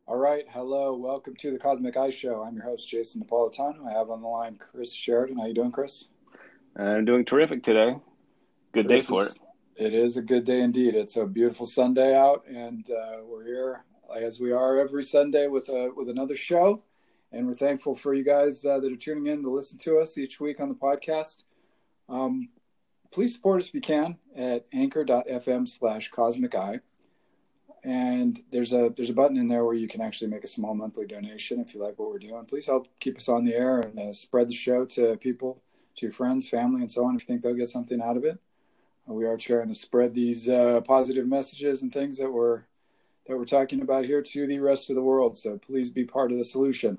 All right. Hello. Welcome to the Cosmic Eye Show. I'm your host, Jason Napolitano. I have on the line Chris Sheridan. How you doing, Chris? I'm doing terrific today. Good day for it. It is a good day indeed. It's a beautiful Sunday out, and we're here as we are every Sunday with another show. And we're thankful for you guys that are tuning in to listen to us each week on the podcast. Please support us if you can at anchor.fm/Cosmic Eye. And there's a button in there where you can actually make a small monthly donation if you like what we're doing. Please help keep us on the air and spread the show to people, to your friends, family, and so on if you think they'll get something out of it. We are trying to spread these positive messages and things that we're talking about here to the rest of the world. So please be part of the solution.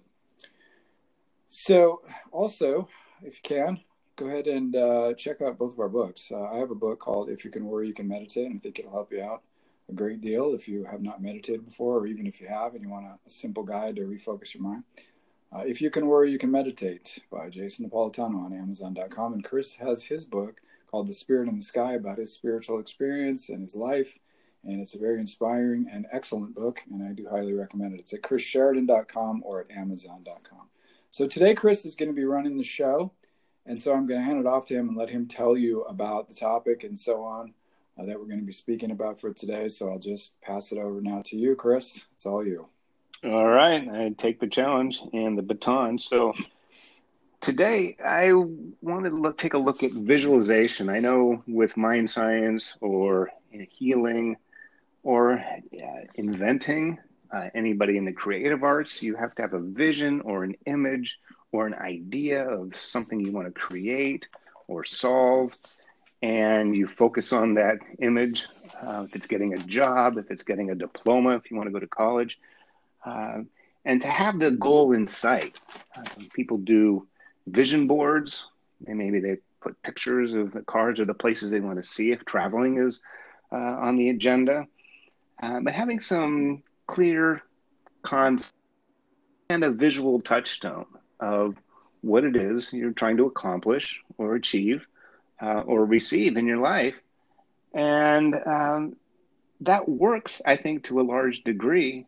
So also, if you can, go ahead and check out both of our books. I have a book called If You Can Worry, You Can Meditate, and I think it'll help you out a great deal if you have not meditated before, or even if you have and you want a simple guide to refocus your mind. If You Can Worry, You Can Meditate by Jason Napolitano on Amazon.com. And Chris has his book called The Spirit in the Sky about his spiritual experience and his life. And it's a very inspiring and excellent book, and I do highly recommend it. It's at chrissheridan.com or at amazon.com. So today, Chris is going to be running the show, and so I'm going to hand it off to him and let him tell you about the topic and so on that we're going to be speaking about for today. So I'll just pass it over now to you, Chris. It's all you. All right. I take the challenge and the baton. So today I wanted to take a look at visualization. I know with mind science or healing or inventing, anybody in the creative arts, you have to have a vision or an image or an idea of something you want to create or solve. And you focus on that image, if it's getting a job, if it's getting a diploma, if you want to go to college, and to have the goal in sight. People do vision boards, and maybe they put pictures of the cars or the places they want to see if traveling is on the agenda. But having some clear concept and a visual touchstone of what it is you're trying to accomplish or achieve, or receive in your life. And that works, I think, to a large degree.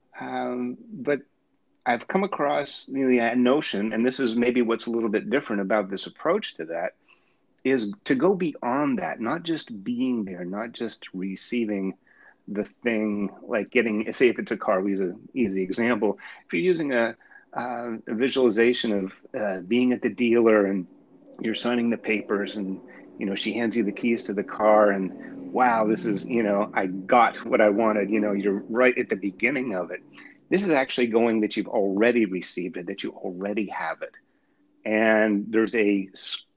But I've come across the notion, and this is maybe what's a little bit different about this approach to that, is to go beyond that, not just being there, not just receiving the thing, like getting, say if it's a car, we use an easy example. If you're using a visualization of being at the dealer and you're signing the papers and, she hands you the keys to the car and wow, this is, I got what I wanted. You're right at the beginning of it. This is actually going that you've already received it, that you already have it. And there's I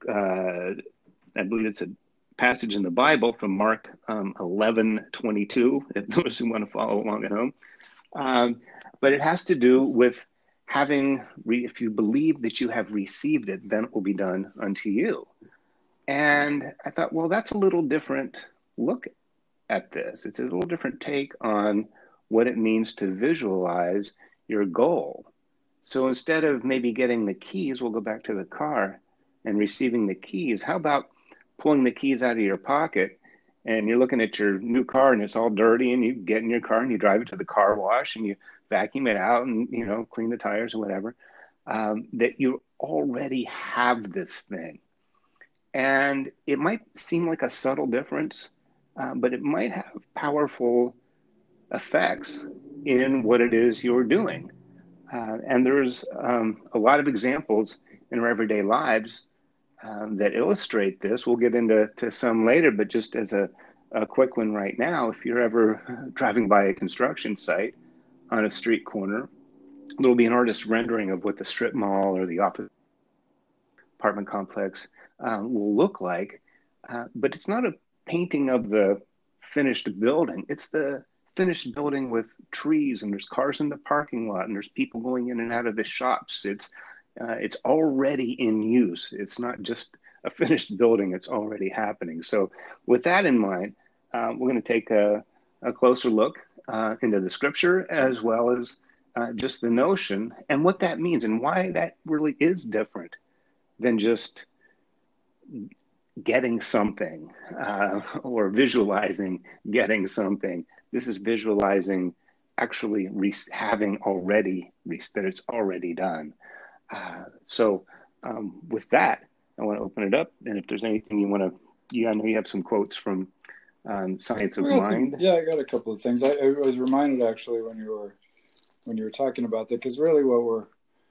believe it's a passage in the Bible from Mark 11:22, if those who want to follow along at home. But it has to do with if you believe that you have received it, then it will be done unto you. And I thought, well, that's a little different look at this. It's a little different take on what it means to visualize your goal. So instead of maybe getting the keys, we'll go back to the car and receiving the keys. How about pulling the keys out of your pocket and you're looking at your new car and it's all dirty and you get in your car and you drive it to the car wash and you vacuum it out and, clean the tires or whatever, that you already have this thing. And it might seem like a subtle difference, but it might have powerful effects in what it is you're doing. And there's a lot of examples in our everyday lives that illustrate this. We'll get into some later, but just as a quick one right now, if you're ever driving by a construction site on a street corner, there'll be an artist's rendering of what the strip mall or the apartment complex will look like. But it's not a painting of the finished building. It's the finished building with trees and there's cars in the parking lot and there's people going in and out of the shops. It's already in use. It's not just a finished building. It's already happening. So with that in mind, we're going to take a closer look into the scripture as well as just the notion and what that means and why that really is different than just getting something or visualizing getting something. This is visualizing actually having already, that it's already done. So with that, I want to open it up. And if there's anything you want to, I know you have some quotes from Science of Mind. I got a couple of things. I was reminded actually when you were talking about that, because really what we're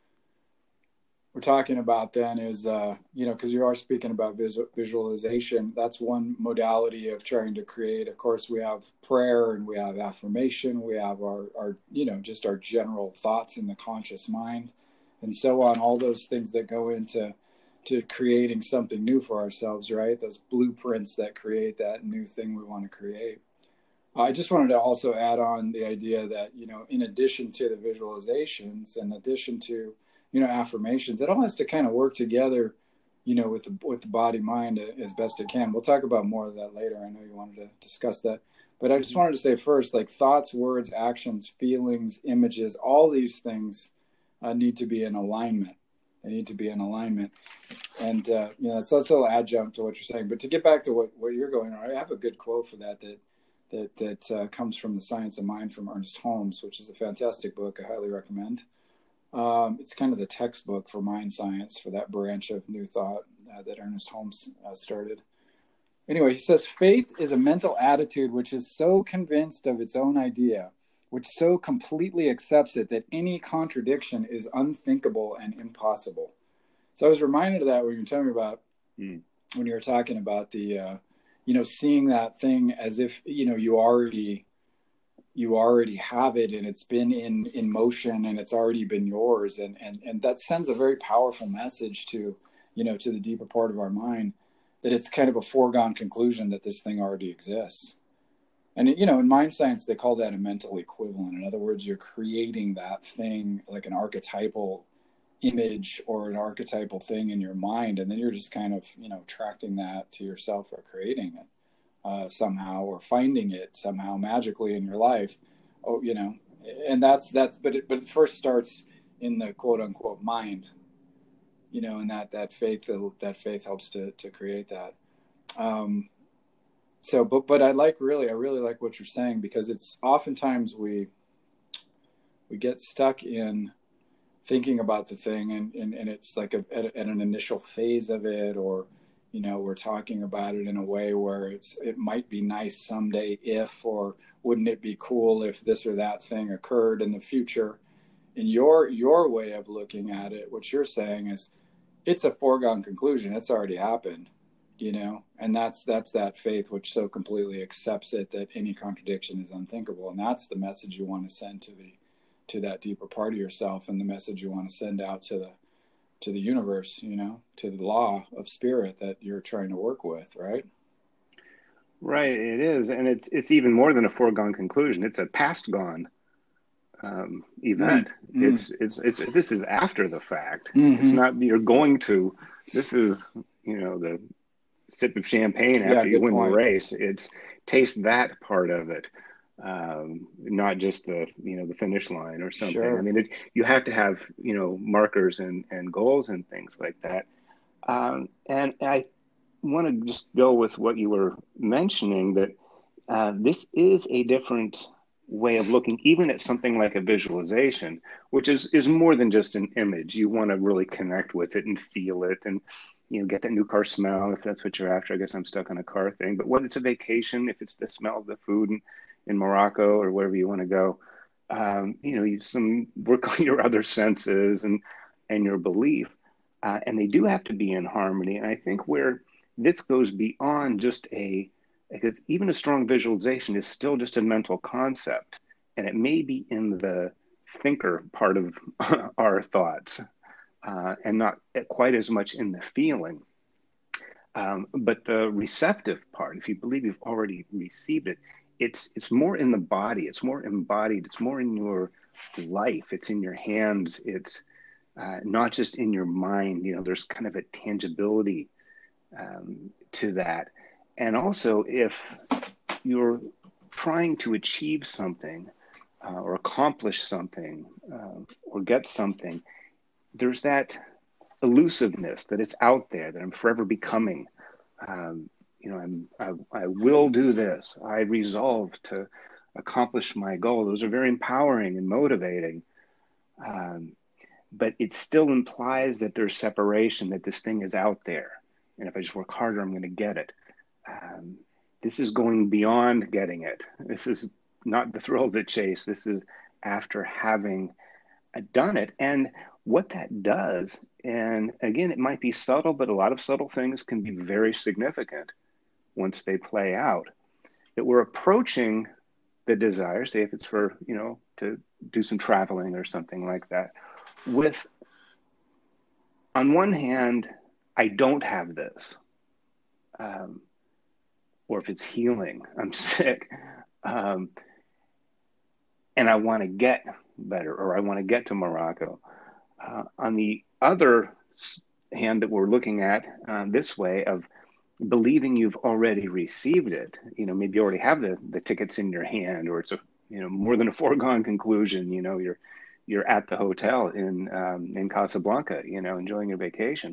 talking about then is, because you are speaking about visualization. That's one modality of trying to create. Of course, we have prayer and we have affirmation. We have our just our general thoughts in the conscious mind, and so on. All those things that go into creating something new for ourselves, right? Those blueprints that create that new thing we want to create. I just wanted to also add on the idea that, in addition to the visualizations, in addition to, affirmations, it all has to kind of work together, with the body mind as best it can. We'll talk about more of that later. I know you wanted to discuss that, but I just wanted to say first, like thoughts, words, actions, feelings, images, all these things need to be in alignment. They need to be in alignment. And, so that's a little adjunct to what you're saying. But to get back to what you're going on, I have a good quote for that comes from The Science of Mind from Ernest Holmes, which is a fantastic book. I highly recommend. It's kind of the textbook for mind science, for that branch of New Thought that Ernest Holmes started. Anyway, he says, faith is a mental attitude which is so convinced of its own idea, which so completely accepts it, that any contradiction is unthinkable and impossible. So I was reminded of that when you were telling me about, when you were talking about the, seeing that thing as if, you already have it and it's been in motion and it's already been yours. And that sends a very powerful message to the deeper part of our mind, that it's kind of a foregone conclusion that this thing already exists. And, in mind science, they call that a mental equivalent. In other words, you're creating that thing like an archetypal image or an archetypal thing in your mind. And then you're just kind of, attracting that to yourself or creating it somehow, or finding it somehow magically in your life. Oh, and but it first starts in the quote unquote mind, and that faith helps to create that. So, but I really like what you're saying, because it's oftentimes we get stuck in thinking about the thing and it's like at an initial phase of it, or, we're talking about it in a way where it might be nice someday if, or wouldn't it be cool if this or that thing occurred in the future. In your way of looking at it, what you're saying is it's a foregone conclusion. It's already happened. And that's that faith which so completely accepts it that any contradiction is unthinkable. And that's the message you want to send to that deeper part of yourself, and the message you want to send out to the universe, to the law of spirit that you're trying to work with, right? Right, it is. And it's even more than a foregone conclusion. It's a past gone event. It's this is after the fact. It's not you're going to, this is, the sip of champagne after you win the race. It's taste that part of it, not just the finish line or something. Sure. I mean, you have to have markers and goals and things like that. And I want to just go with what you were mentioning, that this is a different way of looking even at something like a visualization, which is more than just an image. You want to really connect with it and feel it, and get that new car smell if that's what you're after. I guess I'm stuck on a car thing. But when it's a vacation, if it's the smell of the food in Morocco or wherever you want to go, you work on your other senses and your belief. And they do have to be in harmony. And I think where this goes beyond because even a strong visualization is still just a mental concept. And it may be in the thinker part of our thoughts. And not quite as much in the feeling. But the receptive part, if you believe you've already received it, it's more in the body, it's more embodied, it's more in your life, it's in your hands, it's not just in your mind. There's kind of a tangibility to that. And also, if you're trying to achieve something or accomplish something or get something, there's that elusiveness that it's out there, that I'm forever becoming. I will do this. I resolve to accomplish my goal. Those are very empowering and motivating. But it still implies that there's separation, that this thing is out there. And if I just work harder, I'm going to get it. This is going beyond getting it. This is not the thrill of the chase. This is after having done it. And what that does, and again, it might be subtle, but a lot of subtle things can be very significant once they play out. That we're approaching the desire, say if it's for, to do some traveling or something like that, with, on one hand, I don't have this. Or if it's healing, I'm sick. And I want to get better, or I want to get to Morocco. On the other hand that we're looking at this way of believing you've already received it, maybe you already have the tickets in your hand, or it's a, more than a foregone conclusion, you're at the hotel in Casablanca, enjoying your vacation,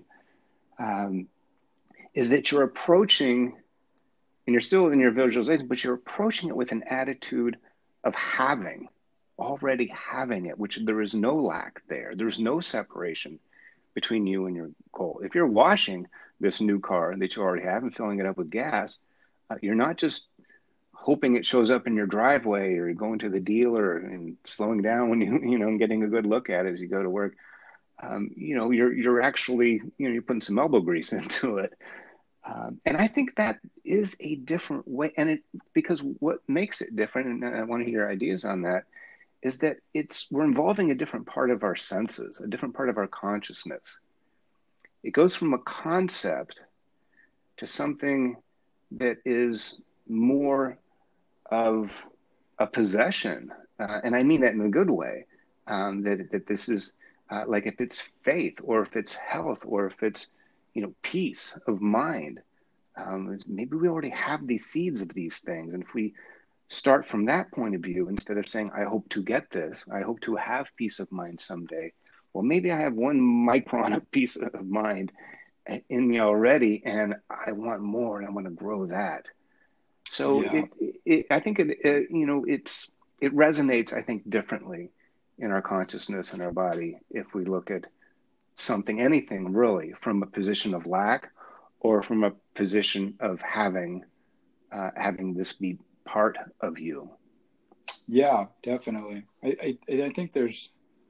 is that you're approaching, and you're still in your visualization, but you're approaching it with an attitude of already having it, which there is no lack there. There's no separation between you and your goal. If you're washing this new car that you already have and filling it up with gas, you're not just hoping it shows up in your driveway, or you're going to the dealer and slowing down when and getting a good look at it as you go to work. You're actually, you're putting some elbow grease into it. And I think that is a different way. And because what makes it different, and I want to hear your ideas on that, is that we're involving a different part of our senses, a different part of our consciousness. It goes from a concept to something that is more of a possession. And I mean that in a good way, that this is like if it's faith, or if it's health, or if it's, peace of mind. Maybe we already have the seeds of these things. And if we start from that point of view, instead of saying, I hope to get this, I hope to have peace of mind someday. Well, maybe I have 1 micron of peace of mind in me already, and I want more, and I want to grow that. So Yeah. I think it resonates, I think, differently in our consciousness and our body if we look at anything really, from a position of lack, or from a position of having this be part of you. Yeah, definitely. I think there's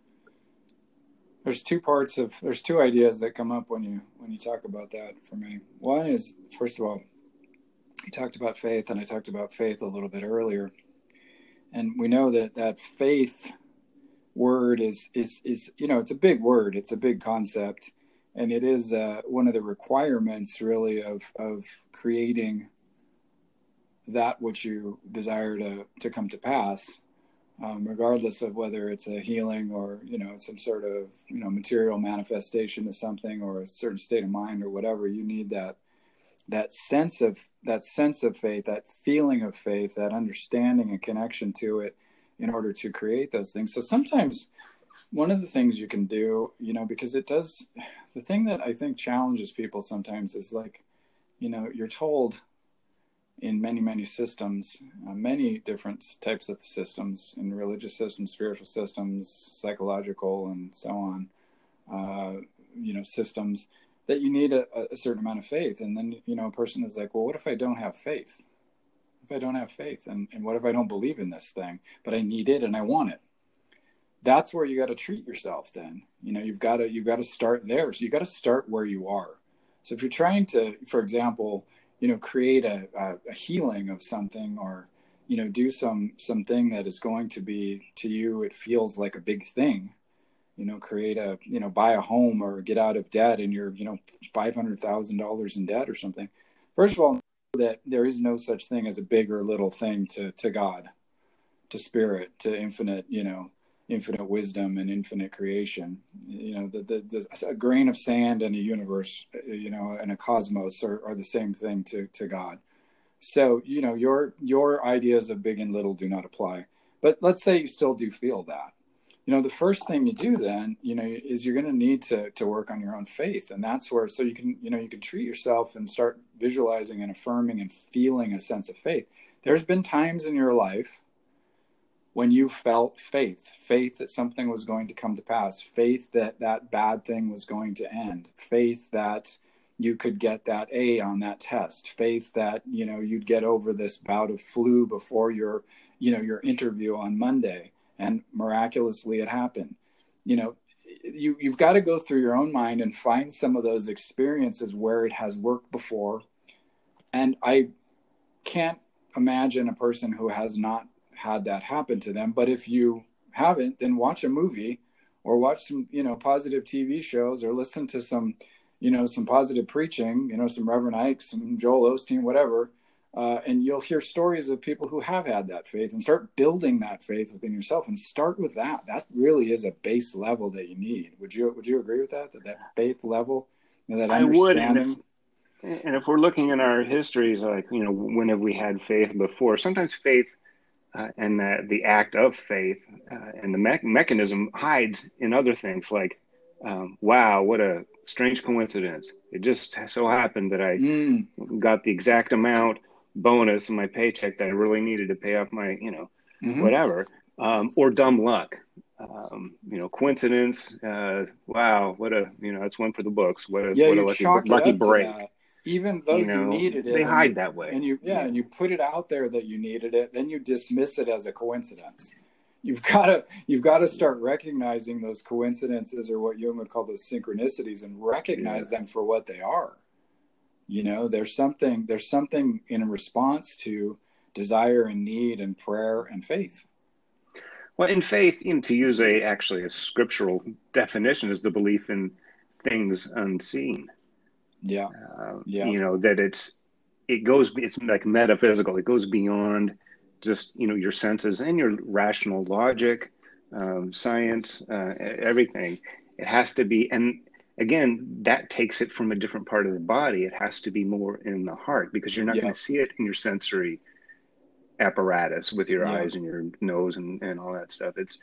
two ideas that come up when you talk about that for me. One is, first of all, you talked about faith, and I talked about faith a little bit earlier. And we know that faith word is it's a big word, it's a big concept, and it is one of the requirements really of creating that which you desire to come to pass, regardless of whether it's a healing, or some sort of material manifestation of something, or a certain state of mind, or whatever. You need that sense of faith, that feeling of faith, that understanding and connection to it, in order to create those things. So sometimes one of the things you can do, because it does, the thing that I think challenges people sometimes is like, you're told in many, many systems, many different types of systems, in religious systems, spiritual systems, psychological, and so on, systems, that you need a certain amount of faith. And then, a person is like, well, what if I don't have faith? If I don't have faith, and what if I don't believe in this thing, but I need it and I want it? That's where you got to treat yourself then. You've got to start there. So you got to start where you are. So if you're trying to, for example, create a healing of something, or, do something that is going to be, to you, it feels like a big thing, create buy a home, or get out of debt, and you're, $500,000 in debt or something. First of all, that there is no such thing as a big or little thing to God, to spirit, to infinite, infinite wisdom and infinite creation. A grain of sand in a universe, and a cosmos are the same thing to God. So, your ideas of big and little do not apply. But let's say you still do feel that. The first thing you do then, is you're going to need to work on your own faith. And that's where, so you can treat yourself and start visualizing and affirming and feeling a sense of faith. There's been times in your life when you felt faith that something was going to come to pass, faith that that bad thing was going to end, faith that you could get that A on that test, faith that, you'd get over this bout of flu before your interview on Monday, and miraculously it happened. You've got to go through your own mind and find some of those experiences where it has worked before. And I can't imagine a person who has not had that happen to them. But if you haven't, then watch a movie or watch some, positive TV shows, or listen to some positive preaching, some Reverend Ike, some Joel Osteen, whatever. And you'll hear stories of people who have had that faith, and start building that faith within yourself, and start with that. That really is a base level that you need. Would you agree with that? That faith level, that understanding? I would. And if we're looking in our histories, like, when have we had faith before? Sometimes faith and the act of faith and the mechanism hides in other things, like, wow, what a strange coincidence. It just so happened that I got the exact amount bonus in my paycheck that I really needed to pay off my, whatever, or dumb luck. Coincidence. Wow, what a, that's one for the books. What a lucky break. Even though you needed it, they hide that way. And you put it out there that you needed it, then you dismiss it as a coincidence. You've got to start recognizing those coincidences, or what Jung would call those synchronicities, and recognize them for what they are. There's something in response to desire and need and prayer and faith. Well, in faith, to use a scriptural definition, is the belief in things unseen. Yeah. That it's like metaphysical. It goes beyond just, your senses and your rational logic, science, everything. It has to be, and again, that takes it from a different part of the body. It has to be more in the heart, because you're not going to see it in your sensory apparatus with your eyes and your nose and all that stuff. It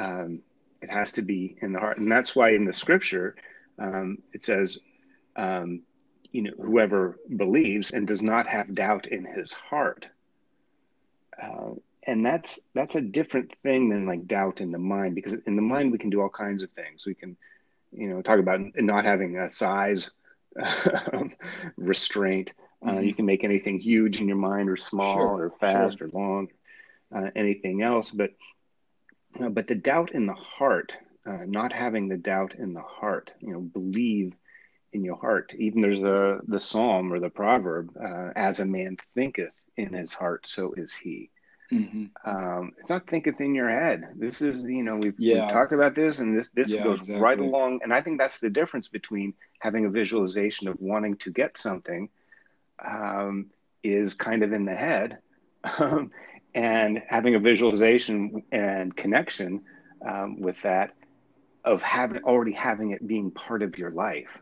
has to be in the heart. And that's why in the scripture, it says, whoever believes and does not have doubt in his heart. And that's a different thing than like doubt in the mind, because in the mind we can do all kinds of things. We can, talk about not having a size restraint. You can make anything huge in your mind, or small, or fast, or long, anything else. But the doubt in the heart, not having the doubt in the heart, believe in your heart. Even there's the Psalm or the proverb, as a man thinketh in his heart, so is he. It's not thinketh in your head. This is, we've talked about this, and this goes right along. And I think that's the difference between having a visualization of wanting to get something, is kind of in the head, and having a visualization and connection with that, of already having it being part of your life.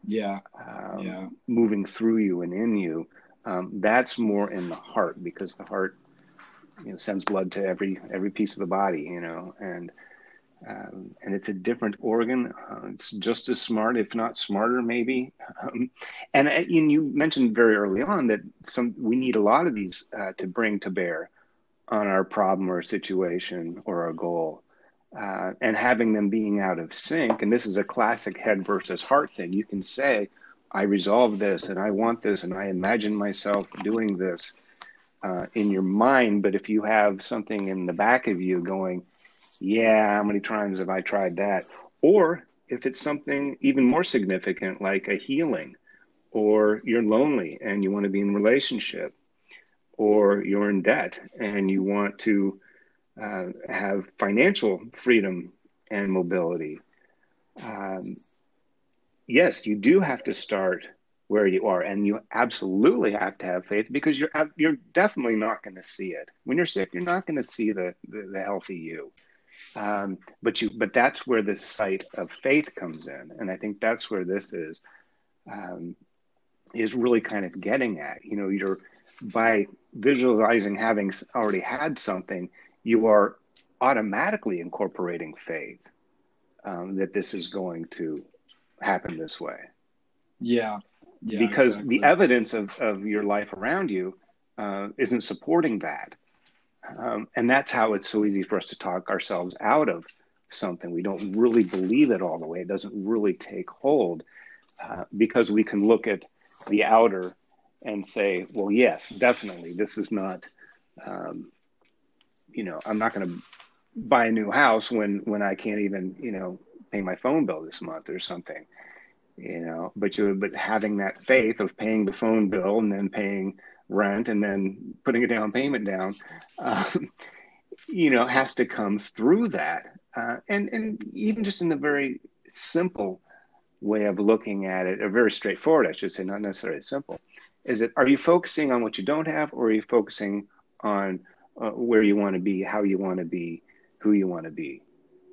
Moving through you and in you. That's more in the heart, because the heart, sends blood to every piece of the body, and it's a different organ. It's just as smart, if not smarter, maybe. And you mentioned very early on that we need a lot of these to bring to bear on our problem or situation or our goal. And having them being out of sync. And this is a classic head versus heart thing. You can say, I resolve this, and I want this, and I imagine myself doing this in your mind. But if you have something in the back of you going, yeah, how many times have I tried that? Or if it's something even more significant, like a healing, or you're lonely and you want to be in a relationship, or you're in debt and you want to have financial freedom and mobility. Yes, you do have to start where you are, and you absolutely have to have faith, because you're definitely not going to see it when you're sick. You're not going to see the healthy you, but that's where the sight of faith comes in, and I think that's where this is really kind of getting at. You're, by visualizing having already had something, you are automatically incorporating faith that this is going to happen this way. Because exactly. The evidence of your life around you isn't supporting that. And that's how it's so easy for us to talk ourselves out of something. We don't really believe it all the way. It doesn't really take hold, because we can look at the outer and say, well, yes, definitely, this is not, I'm not going to buy a new house when I can't even, pay my phone bill this month or something, but having that faith of paying the phone bill and then paying rent and then putting a down payment down, has to come through that. And even just in the very simple way of looking at it, or very straightforward, I should say, not necessarily simple, is it, are you focusing on what you don't have, or are you focusing on where you want to be, how you want to be, who you want to be?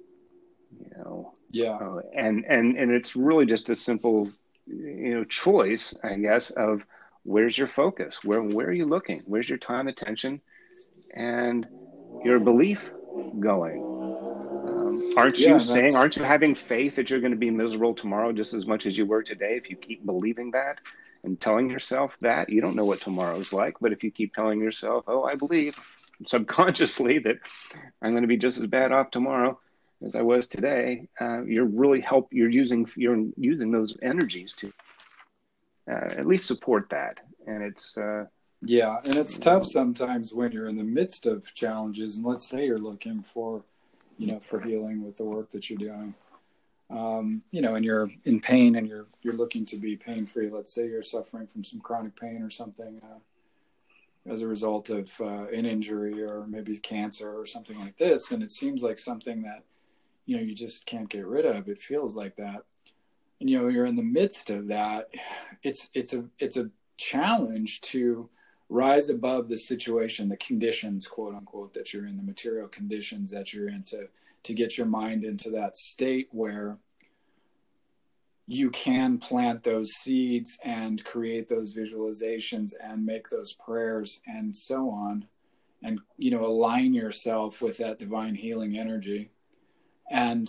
Yeah. And it's really just a simple, choice, I guess, of where's your focus, where are you looking, where's your time, attention, and your belief going? Aren't you having faith that you're going to be miserable tomorrow just as much as you were today? If you keep believing that and telling yourself that, you don't know what tomorrow's like, but if you keep telling yourself, oh, I believe subconsciously that I'm going to be just as bad off tomorrow as I was today, you're using those energies to at least support that. And it's and it's tough sometimes when you're in the midst of challenges, and let's say you're looking for for healing with the work that you're doing, and you're in pain and you're looking to be pain free. Let's say you're suffering from some chronic pain or something as a result of an injury or maybe cancer or something like this, and it seems like something that you just can't get rid of. It feels like that, and you're in the midst of that. It's a challenge to rise above the situation, the conditions, quote unquote, that you're in, the material conditions that you're in, to get your mind into that state where you can plant those seeds and create those visualizations and make those prayers and so on, and align yourself with that divine healing energy. And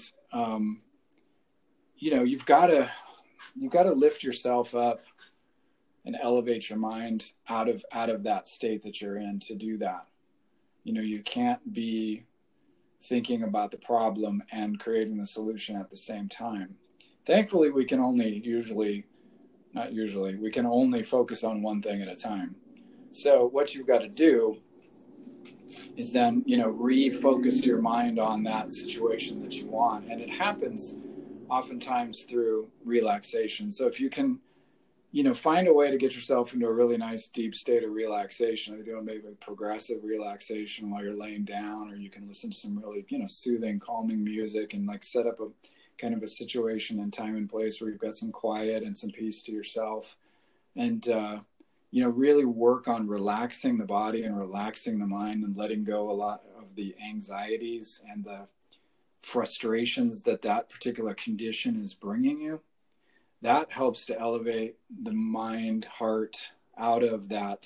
you've got to lift yourself up and elevate your mind out of that state that you're in to do that. You can't be thinking about the problem and creating the solution at the same time. Thankfully, we can only we can only focus on one thing at a time. So what you've got to do is then, refocus your mind on that situation that you want. And it happens oftentimes through relaxation. So if you can, find a way to get yourself into a really nice deep state of relaxation, you're doing maybe progressive relaxation while you're laying down, or you can listen to some really, soothing, calming music, and like set up a kind of a situation and time and place where you've got some quiet and some peace to yourself. And, really work on relaxing the body and relaxing the mind and letting go a lot of the anxieties and the frustrations that particular condition is bringing you. That helps to elevate the mind, heart out of that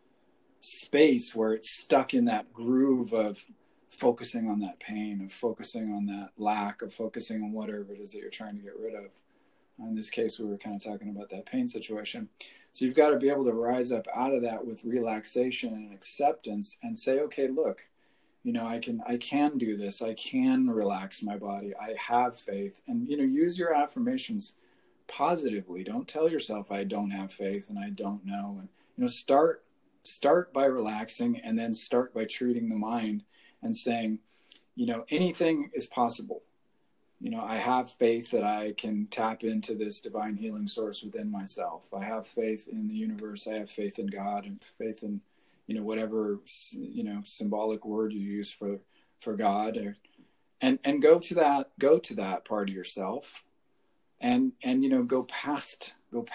space where it's stuck in that groove of focusing on that pain, of focusing on that lack, of focusing on whatever it is that you're trying to get rid of. In this case, we were kind of talking about that pain situation. So you've got to be able to rise up out of that with relaxation and acceptance and say, okay, look, I can do this. I can relax my body. I have faith. And, use your affirmations positively. Don't tell yourself I don't have faith and I don't know. And, start by relaxing, and then start by treating the mind and saying, anything is possible. I have faith that I can tap into this divine healing source within myself. I have faith in the universe. I have faith in God, and faith in, whatever, symbolic word you use for God, and go to that part of yourself and go past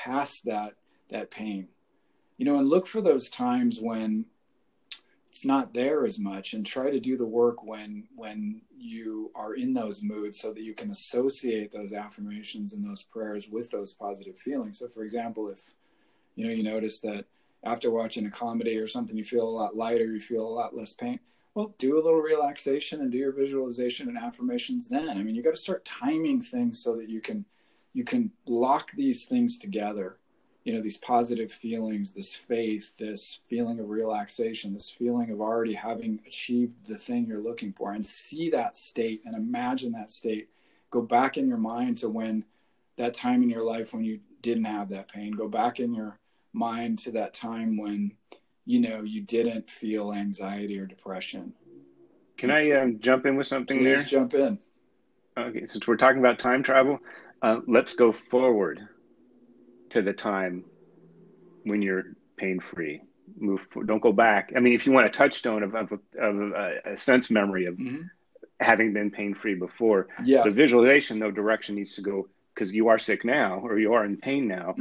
that pain, and look for those times when it's not there as much, and try to do the work when you are in those moods, so that you can associate those affirmations and those prayers with those positive feelings. So for example, if you notice that after watching a comedy or something, you feel a lot lighter, you feel a lot less pain, well, do a little relaxation and do your visualization and affirmations then. I mean, you got to start timing things so that you can lock these things together these positive feelings, this faith, this feeling of relaxation, this feeling of already having achieved the thing you're looking for, and see that state and imagine that state. Go back in your mind to when that time in your life when you didn't have that pain. Go back in your mind to that time when, you didn't feel anxiety or depression. Can I jump in with something there? Please jump in. Okay, since we're talking about time travel, let's go forward to the time when you're pain-free. Don't go back. I mean, if you want a touchstone of a sense memory of having been pain-free before, the visualization, no direction needs to go, because you are sick now, or you are in pain now.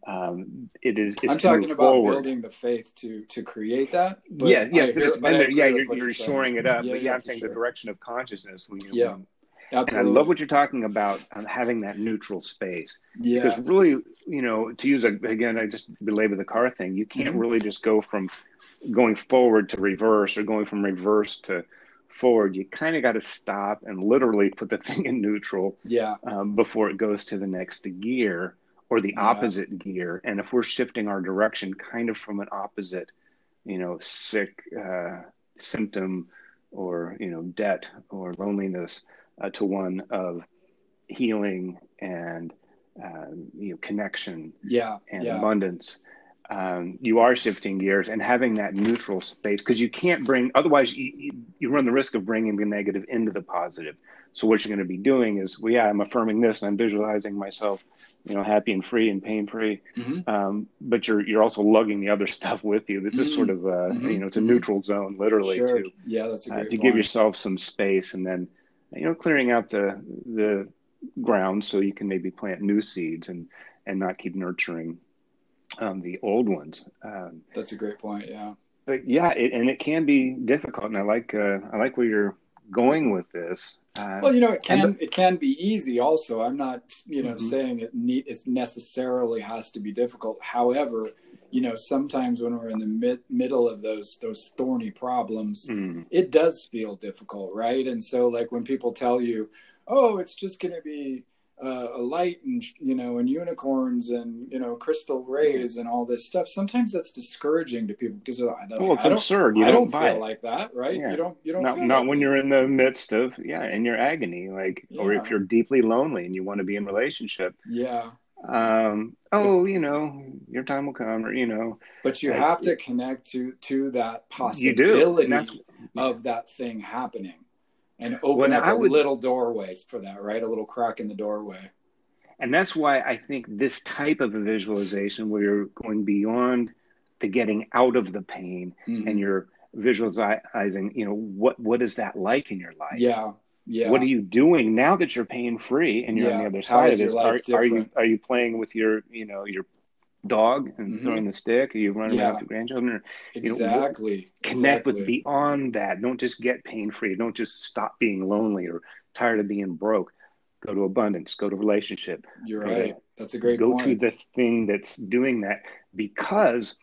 It's I'm talking about forward. Building the faith to create that. Yes, you're shoring it up. But I'm saying the direction of consciousness. Absolutely. And I love what you're talking about, having that neutral space. Yeah. Because really, to use, again, I just belabor the car thing, you can't really just go from going forward to reverse or going from reverse to forward. You kind of got to stop and literally put the thing in neutral before it goes to the next gear or the opposite gear. And if we're shifting our direction kind of from an opposite, sick symptom or, debt or loneliness, to one of healing and connection and abundance, you are shifting gears and having that neutral space, because you can't otherwise you run the risk of bringing the negative into the positive. So what you're going to be doing is, I'm affirming this and I'm visualizing myself, happy and free and pain-free. But you're also lugging the other stuff with you. This is sort of it's a neutral zone, literally, to that's a great to point. give yourself some space, and then clearing out the ground so you can maybe plant new seeds and not keep nurturing the old ones. That's a great point. Yeah. But it can be difficult, and I like where you're going with this. It can be easy. Also, I'm not saying it necessarily has to be difficult. However, sometimes when we're in the middle of those thorny problems, it does feel difficult, right? And so, like when people tell you, "Oh, it's just going to be a light and and unicorns and crystal rays and all this stuff," sometimes that's discouraging to people because it's absurd. I don't feel like that, right? Yeah. You don't not feel not when you're in the midst of in your agony, or if you're deeply lonely and you want to be in relationship. Yeah. Your time will come, or but you have to connect to that possibility of that thing happening and open up a little doorway for that, right? A little crack in the doorway. And that's why I think this type of a visualization, where you're going beyond the getting out of the pain and you're visualizing, what is that like in your life? Yeah. What are you doing now that you're pain free and you're on the other side of this? Are you playing with your dog and throwing the stick? Are you running around with your grandchildren? Exactly. Connect with beyond that. Don't just get pain free. Don't just stop being lonely or tired of being broke. Go to abundance. Go to relationship. You're right. That's a great point. Go to the thing that's doing that, because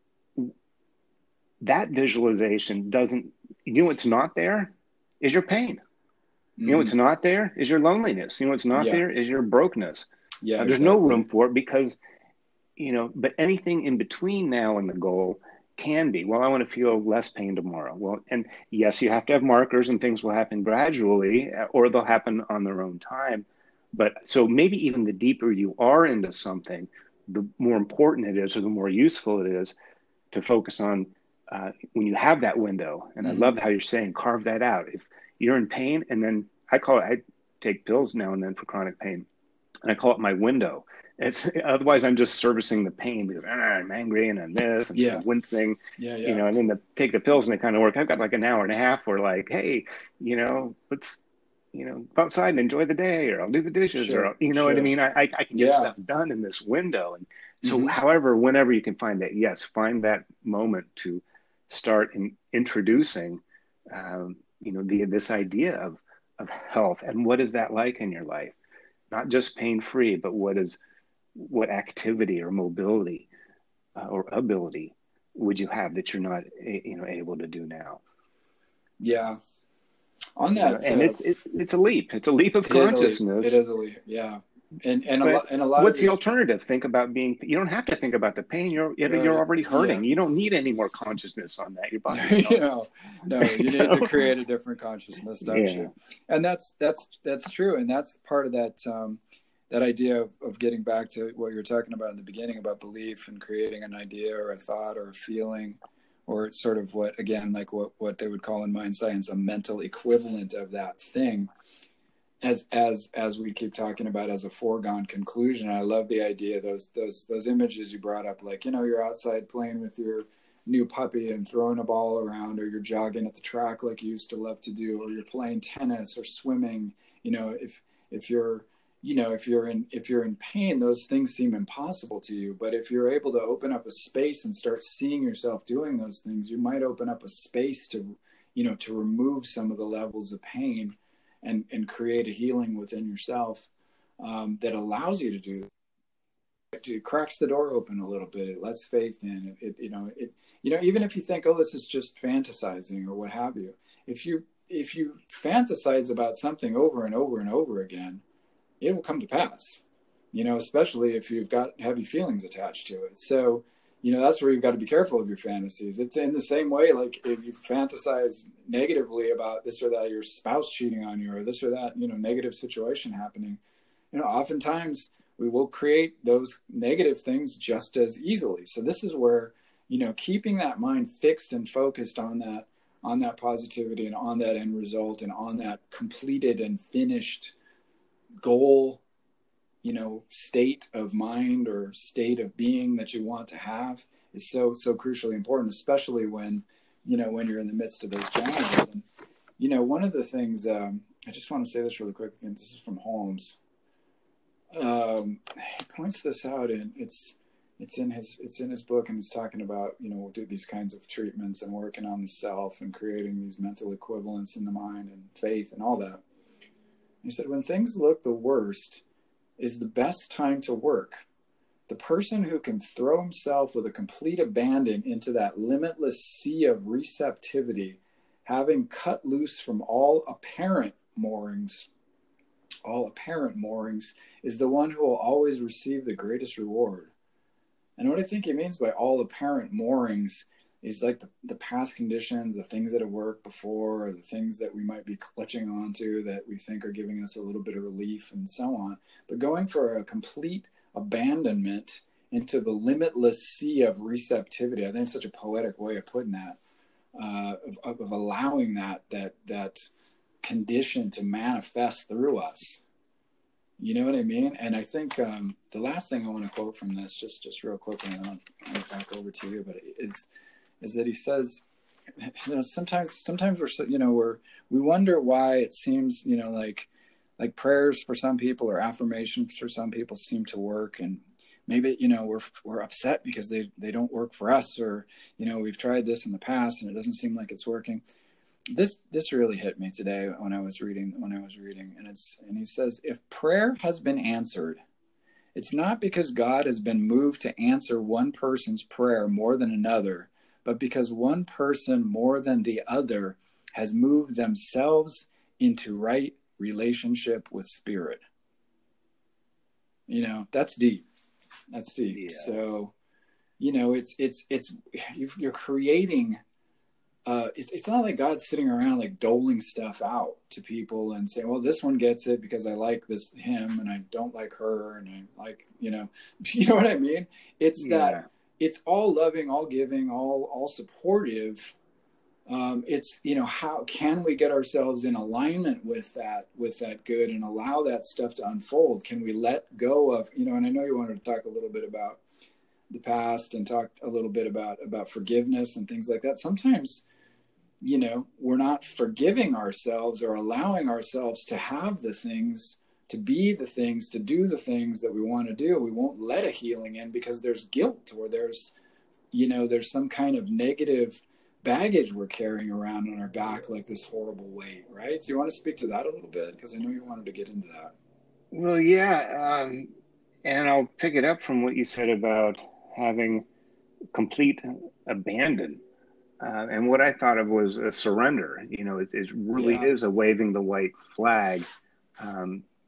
that visualization doesn't. What's not there is your pain. What's not there is your loneliness. What's not there is your brokenness. Yeah, there's no room for it, because, but anything in between now and the goal can be, I want to feel less pain tomorrow. Well, and yes, you have to have markers, and things will happen gradually, or they'll happen on their own time. But so maybe even the deeper you are into something, the more important it is, or the more useful it is to focus on when you have that window. And I love how you're saying, carve that out. If you're in pain, and then I take pills now and then for chronic pain, and I call it my window. Otherwise I'm just servicing the pain because I'm angry and I'm this and I'm wincing, and then take the pills and they kind of work. I've got like an hour and a half where hey, let's, go outside and enjoy the day, or I'll do the dishes, or what I mean? I can get stuff done in this window. And so whenever you can find that, find that moment to start introducing, this idea of health, and what is that like in your life? Not just pain-free, but what activity or mobility or ability would you have that you're not able to do now? On that, and it's a leap. It's a leap of consciousness. It is a leap. Yeah. And But a lot of what's the these, alternative? Think about being, you don't have to think about the pain. You're right? already Yeah. hurting. You don't need any more consciousness on that. Your body's You telling know, no, you. you You need to know? create a different consciousness, don't Yeah. you? And that's true, and that's part of that that idea of getting back to what you were talking about in the beginning about belief and creating an idea or a thought or a feeling, or sort of what, again, like what they would call in mind science a mental equivalent of that thing, as we keep talking about as a foregone conclusion. I love the idea, those images you brought up, like, you're outside playing with your new puppy and throwing a ball around, or you're jogging at the track like you used to love to do, or you're playing tennis or swimming. If you're if you're in pain, those things seem impossible to you. But if you're able to open up a space and start seeing yourself doing those things, you might open up a space to to remove some of the levels of pain and create a healing within yourself, that allows you to do it. It cracks the door open a little bit. It lets faith in it. Even if you think, oh, this is just fantasizing or what have you, if you fantasize about something over and over and over again, it will come to pass, especially if you've got heavy feelings attached to it. So, that's where you've got to be careful of your fantasies. It's in the same way, like if you fantasize negatively about this or that, your spouse cheating on you, or this or that, negative situation happening, oftentimes we will create those negative things just as easily. So this is where, keeping that mind fixed and focused on that positivity and on that end result and on that completed and finished goal, state of mind or state of being that you want to have, is so crucially important, especially when you're in the midst of those challenges. And one of the things, I just want to say this really quick again. This is from Holmes. He points this out, and it's in his book, and he's talking about do these kinds of treatments and working on the self and creating these mental equivalents in the mind and faith and all that. He said, when things look the worst is the best time to work. The person who can throw himself with a complete abandon into that limitless sea of receptivity, having cut loose from all apparent moorings, is the one who will always receive the greatest reward. And what I think he means by all apparent moorings is like the past conditions, the things that have worked before, or the things that we might be clutching onto that we think are giving us a little bit of relief and so on. But going for a complete abandonment into the limitless sea of receptivity, I think it's such a poetic way of putting that, of allowing that condition to manifest through us. You know what I mean? And I think the last thing I want to quote from this, just real quickly, and I'll hand it back over to you, but is that he says, sometimes we wonder why it seems, like prayers for some people or affirmations for some people seem to work, and maybe we're upset because they don't work for us, or we've tried this in the past and it doesn't seem like it's working. This really hit me today when I was reading, and he says, if prayer has been answered, it's not because God has been moved to answer one person's prayer more than another, but because one person more than the other has moved themselves into right relationship with Spirit. That's deep. That's deep. Yeah. So, you're creating. It's not like God's sitting around like doling stuff out to people and saying, well, this one gets it because I like him and I don't like her, and I like, you know what I mean? It's that it's all loving, all giving, all supportive. It's, how can we get ourselves in alignment with that good and allow that stuff to unfold? Can we let go of, and I know you wanted to talk a little bit about the past and talk a little bit about forgiveness and things like that. Sometimes, we're not forgiving ourselves or allowing ourselves to have the things, to be the things, to do the things that we want to do. We won't let a healing in because there's guilt, or there's some kind of negative baggage we're carrying around on our back, like this horrible weight, right? So you want to speak to that a little bit? Because I know you wanted to get into that. Well, yeah. And I'll pick it up from what you said about having complete abandon. And what I thought of was a surrender. It really is a waving the white flag.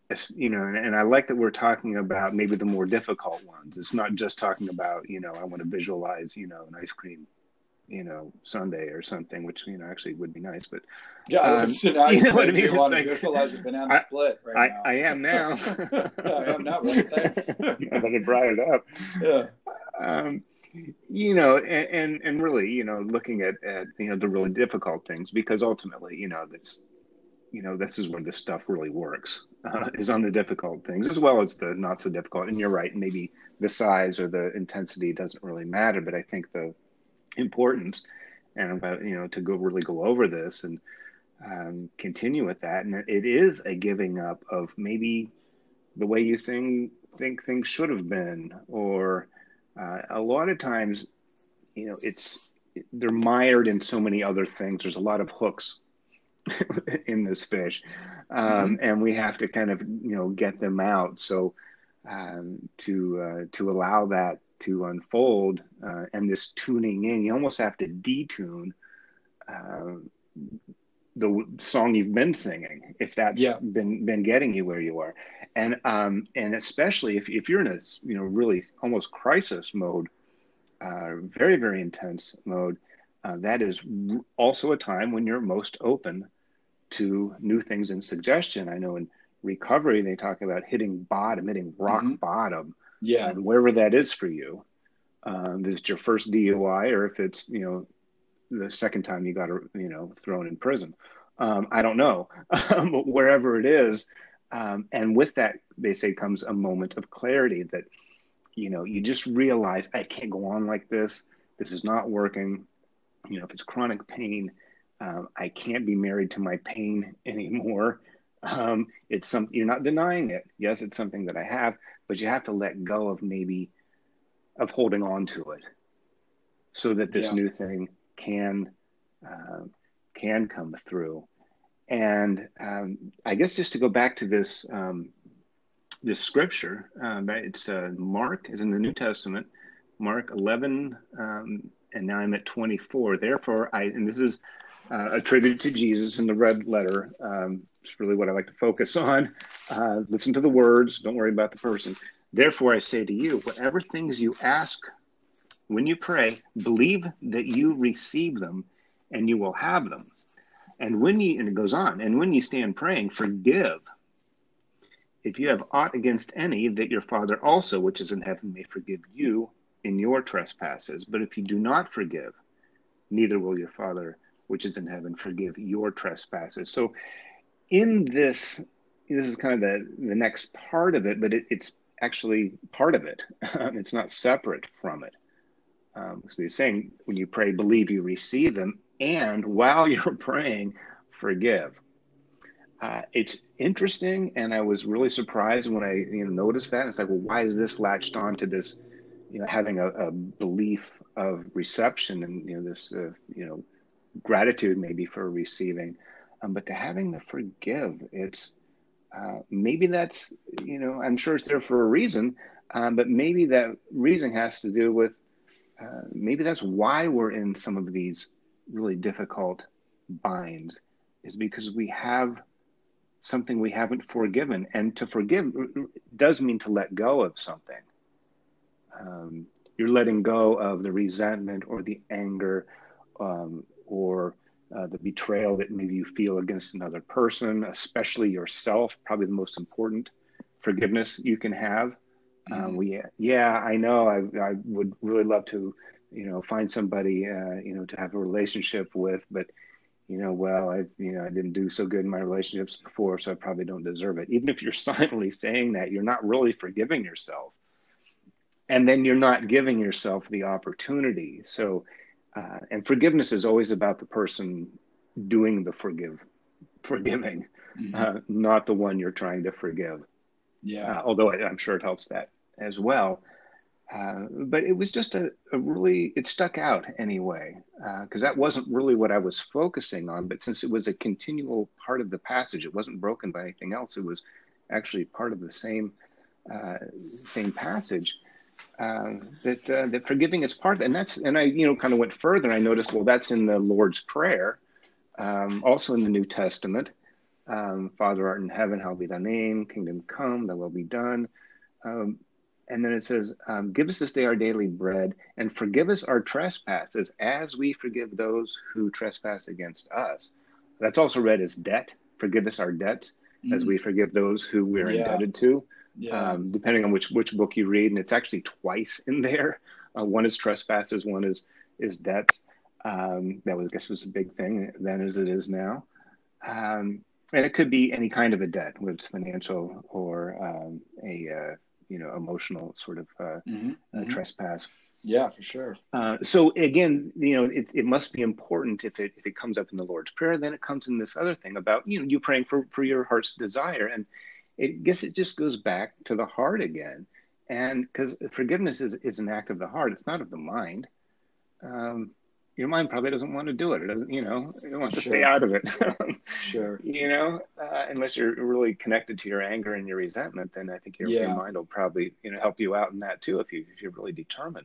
and I like that we're talking about maybe the more difficult ones. It's not just talking about, I want to visualize, an ice cream, sundae or something, which, actually would be nice, but yeah, now you know what I made me mean? want to Like, visualize a banana split right now. I am now. I am now, brother. Thanks. Now that I brought it up. Yeah. Um, and really, looking at the really difficult things, because ultimately, this is where this stuff really works, is on the difficult things as well as the not so difficult. And you're right, maybe the size or the intensity doesn't really matter, but I think the importance and about, to really go over this and continue with that. And it is a giving up of maybe the way you think things should have been, or a lot of times, they're mired in so many other things. There's a lot of hooks in this fish, and we have to kind of get them out. So to allow that to unfold, and this tuning in, you almost have to detune the song you've been singing, if that's been getting you where you are, and especially if you're in a really almost crisis mode, very, very intense mode. That is also a time when you're most open to new things and suggestion. I know in recovery, they talk about hitting rock bottom. Yeah. And wherever that is for you, if it's your first DUI or if it's, the second time you got, thrown in prison. I don't know, but wherever it is. And with that, they say comes a moment of clarity that, you just realize I can't go on like this. This is not working. If it's chronic pain, I can't be married to my pain anymore. It's you're not denying it. Yes, it's something that I have, but you have to let go of of holding on to it so that this new thing can come through. And I guess just to go back to this, this scripture, it's Mark is in the New Testament, Mark 11, and now I'm at 24. Therefore, and this is attributed to Jesus in the red letter. It's really what I like to focus on. Listen to the words. Don't worry about the person. Therefore, I say to you, whatever things you ask when you pray, believe that you receive them and you will have them. And it goes on, and when you stand praying, forgive if you have aught against any, that your Father also, which is in heaven, may forgive you in your trespasses. But if you do not forgive, neither will your Father, which is in heaven, forgive your trespasses. So in this is kind of the next part of it, but it's actually part of it. It's not separate from it. So he's saying, when you pray, believe you receive them, and while you're praying, forgive. It's interesting, and I was really surprised when I noticed that. It's like, well, why is this latched on to this, having a belief of reception and this gratitude maybe for receiving, but to having the forgive, it's maybe that's I'm sure it's there for a reason, but maybe that reason has to do with maybe that's why we're in some of these really difficult binds, is because we have something we haven't forgiven. And to forgive does mean to let go of something. You're letting go of the resentment or the anger or the betrayal that maybe you feel against another person, especially yourself, probably the most important forgiveness you can have. I know I would really love to, find somebody, to have a relationship with, but I didn't do so good in my relationships before, so I probably don't deserve it. Even if you're silently saying that, you're not really forgiving yourself. And then you're not giving yourself the opportunity. So, and forgiveness is always about the person doing the forgiving, not the one you're trying to forgive. Yeah. Although I'm sure it helps that as well. But it was just it stuck out anyway, because that wasn't really what I was focusing on. But since it was a continual part of the passage, it wasn't broken by anything else. It was actually part of the same passage. That forgiving is part of it. And I kind of went further. I noticed, well, that's in the Lord's Prayer, also in the New Testament. Father art in heaven, hallowed be thy name, kingdom come, thy will be done. And then it says, give us this day our daily bread, and forgive us our trespasses as we forgive those who trespass against us. That's also read as debt. Forgive us our debts as we forgive those who we're indebted to. Depending on which book you read, and it's actually twice in there. One is trespasses, one is debts. That was, I guess, was a big thing then as it is now. And it could be any kind of a debt, whether it's financial or emotional sort of trespass. Yeah, for sure. So again, it must be important if it comes up in the Lord's Prayer, then it comes in this other thing about, you praying for your heart's desire. And I guess it just goes back to the heart again. And because forgiveness is an act of the heart, it's not of the mind. Your mind probably doesn't want to do it. It doesn't, it wants to stay out of it. Sure. Unless you're really connected to your anger and your resentment, then I think your mind will probably, help you out in that too, if you're really determined.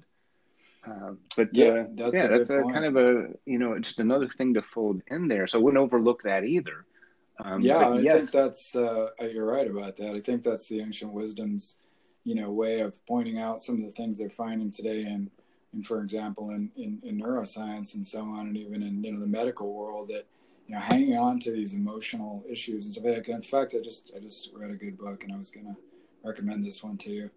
That's a kind of a, just another thing to fold in there. So I wouldn't overlook that either. I think that's, you're right about that. I think that's the ancient wisdom's, way of pointing out some of the things they're finding today. And for example, in neuroscience and so on, and even in, the medical world, that, hanging on to these emotional issues and stuff. In fact, I just read a good book, and I was going to recommend this one to you.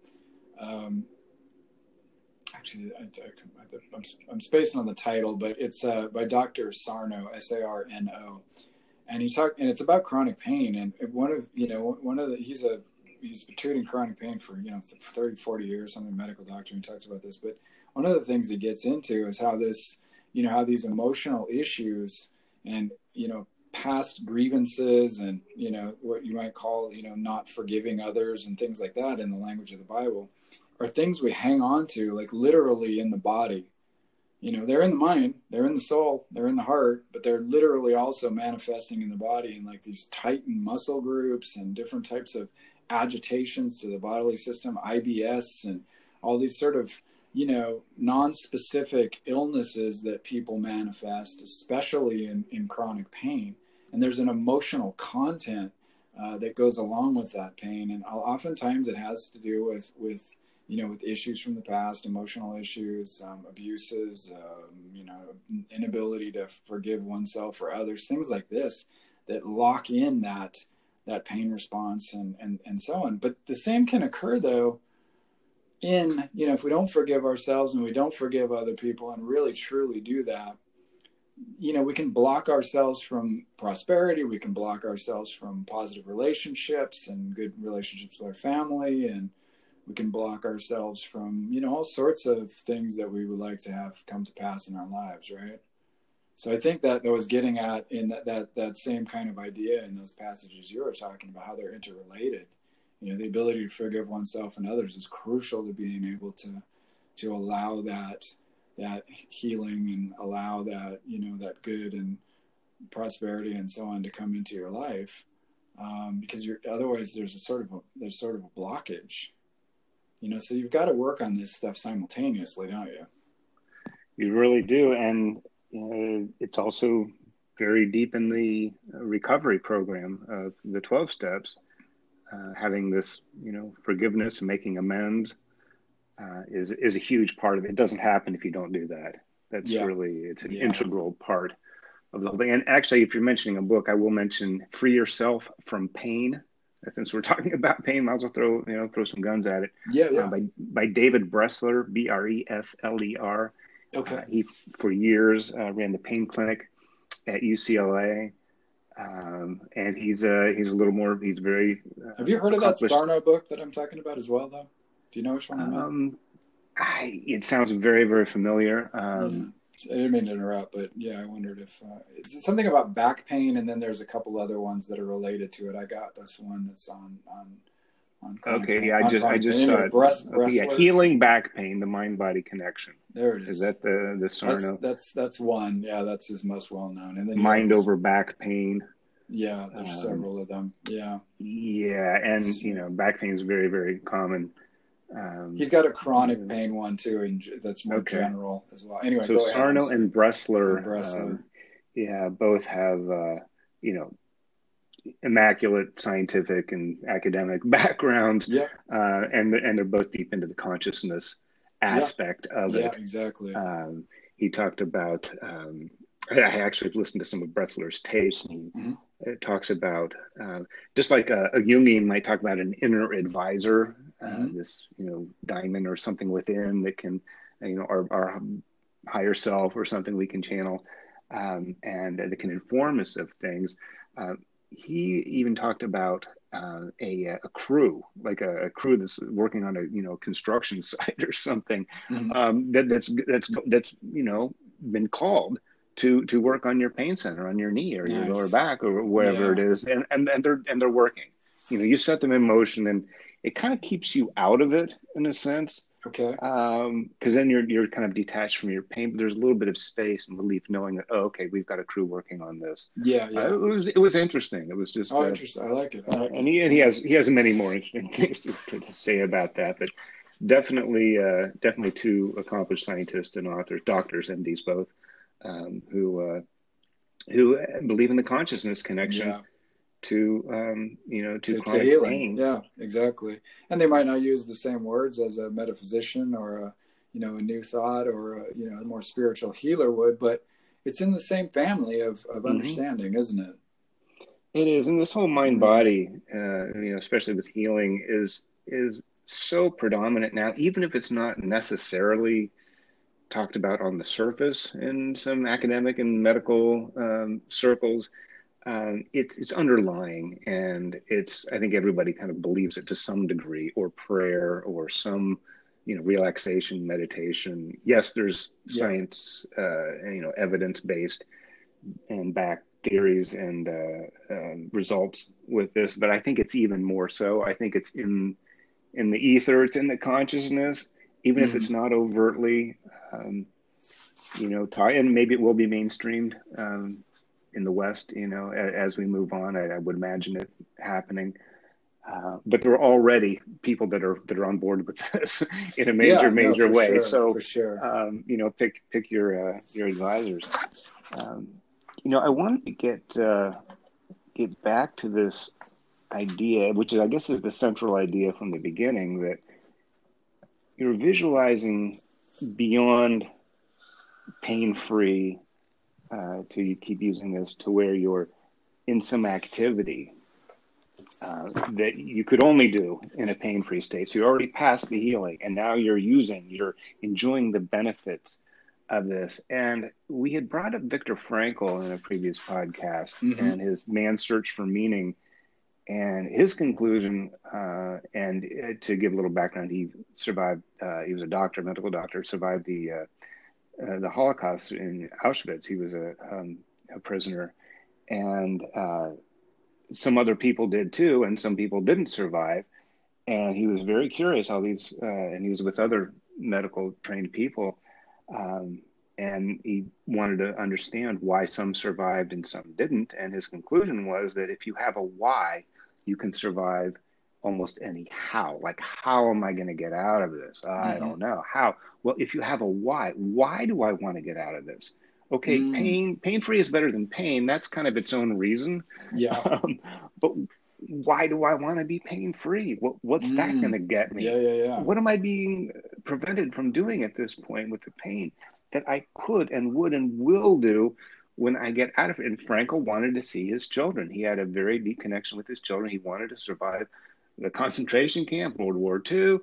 Actually, I'm spacing on the title, but it's by Dr. Sarno, Sarno, and it's about chronic pain. And he's been treating chronic pain for 30, 40 years. I'm a medical doctor, and he talks about this. But one of the things he gets into is how this, how these emotional issues and past grievances and what you might call not forgiving others and things like that in the language of the Bible are things we hang on to, like literally in the body. They're in the mind, they're in the soul, they're in the heart, but they're literally also manifesting in the body in like these tightened muscle groups and different types of agitations to the bodily system, IBS, and all these sort of, non-specific illnesses that people manifest, especially in chronic pain. And there's an emotional content that goes along with that pain. And oftentimes it has to do with issues from the past, emotional issues, abuses, inability to forgive oneself or others, things like this that lock in that pain response and so on. But the same can occur though in, if we don't forgive ourselves and we don't forgive other people and really truly do that, we can block ourselves from prosperity. We can block ourselves from positive relationships and good relationships with our family. And we can block ourselves from, all sorts of things that we would like to have come to pass in our lives, right? So I think that was getting at in that same kind of idea in those passages you were talking about, how they're interrelated. The ability to forgive oneself and others is crucial to being able to allow that healing and allow that, that good and prosperity and so on to come into your life. Because otherwise there's sort of a blockage, so you've got to work on this stuff simultaneously, don't you? You really do. And it's also very deep in the recovery program of the 12 steps. Having this, forgiveness and making amends is a huge part of it. It doesn't happen if you don't do that. That's it's an integral part of the whole thing. And actually, if you're mentioning a book, I will mention Free Yourself from Pain. Since we're talking about pain, might as well throw some guns at it. By David Bressler, Bresler. Okay. He for years ran the pain clinic at UCLA. And he's a little more. He's very. Have you heard of that Sarno book that I'm talking about as well, though? Do you know which one I mean? It sounds very, very familiar. I didn't mean to interrupt, but I wondered if it's something about back pain, and then there's a couple other ones that are related to it. I got this one that's on. Okay, pain. I just saw it. Healing back pain, the mind-body connection. There it is. Is that the Sarno? That's one. Yeah, that's his most well-known. And then mind over back pain. Yeah, there's several of them. Yeah. Yeah, and back pain is very, very common. He's got a chronic pain one too, and that's more general as well. Anyway, so Sarno and Bressler, both have immaculate scientific and academic background, Yeah. and they're both deep into the consciousness Yeah. aspect of Yeah. it. Exactly. He talked about. I actually listened to some of Bretzler's tapes, and Hmm. it talks about just like a Jungian might talk about an inner advisor, Hmm. this diamond or something within that can, our higher self or something we can channel, and that can inform us of things. Uh, he even talked about a crew, like a crew that's working on a construction site or something, Hmm. that's been called to work on your pain center, on your knee or your lower Nice. back or wherever it Yeah. is, and they're working. You set them in motion, and it kind of keeps you out of it in a sense, Okay. because then you're kind of detached from your pain, but there's a little bit of space and relief knowing that, oh, okay, we've got a crew working on this. Yeah. It Yeah. was it was interesting. It was just Oh, interesting. I like it. I like and it. he Yeah. has many more interesting things to say about that, but definitely two accomplished scientists and authors, doctors, MDs both, who believe in the consciousness connection Yeah. to To chronic healing. pain. Yeah, exactly. And they might not use the same words as a metaphysician or a new thought or a more spiritual healer would, but it's in the same family of Mm-hmm. understanding, isn't it? It is, and this whole mind Yeah. body, especially with healing, is so predominant now. Even if it's not necessarily talked about on the surface in some academic and medical circles, it's underlying, and I think everybody kind of believes it to some degree, or prayer, or some relaxation, meditation. Yes, there's Yeah. science, evidence based and back theories and results with this, but I think it's even more so. I think it's in the ether, it's in the consciousness, even if Hmm. it's not overtly um, taught, and maybe it will be mainstreamed in the West, as we move on. I would imagine it happening. But there are already people that are on board with this in a Yeah, no, major for way. sure, So, for sure. pick your advisors. Um, I wanted to get back to this idea, which I guess is the central idea from the beginning, that you're visualizing beyond pain-free, to you keep using this, to where you're in some activity that you could only do in a pain-free state. So you're already past the healing, and now you're enjoying the benefits of this. And we had brought up Viktor Frankl in a previous podcast Hmm. and his man's search for meaning. And his conclusion, and to give a little background, he survived. He was a doctor, medical doctor, survived the Holocaust in Auschwitz. He was a prisoner, and some other people did too, and some people didn't survive. And he was very curious how and he was with other medical trained people, um, and he wanted to understand why some survived and some didn't. And his conclusion was that if you have a why, you can survive almost any how. Like, how am I going to get out of this? I Hmm. don't know. How? Well, if you have a why do I want to get out of this? Okay, Mm. pain free is better than pain. That's kind of its own reason. Yeah. Um, but why do I want to be pain free? What's that going Mm. to get Yeah, me? yeah, yeah. What am I being prevented from doing at this point with the pain that I could and would and will do when I get out of it? And Frankel wanted to see his children. He had a very deep connection with his children. He wanted to survive the concentration camp, World War II,